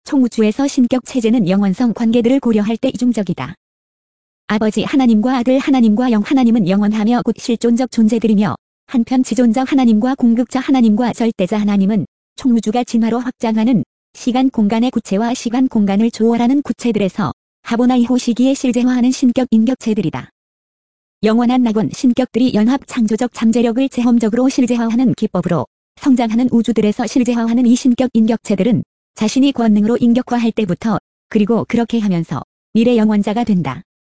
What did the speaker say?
총우주에서 신격 체제는 영원성 관계들을 고려할 때 이중적이다. 아버지 하나님과 아들 하나님과 영 하나님은 영원하며 곧 실존적 존재들이며 한편 지존적 하나님과 공급자 하나님과 절대자 하나님은 총우주가 진화로 확장하는 시간 공간의 구체와 시간 공간을 초월하는 구체들에서 하보나 이호 시기에 실제화하는 신격 인격체들이다. 영원한 낙원 신격들이 연합 창조적 잠재력을 체험적으로 실제화하는 기법으로 성장하는 우주들에서 실제화하는 이 신격 인격체들은 자신이 권능으로 인격화할 때부터 그리고 그렇게 하면서 미래 영원자가 된다.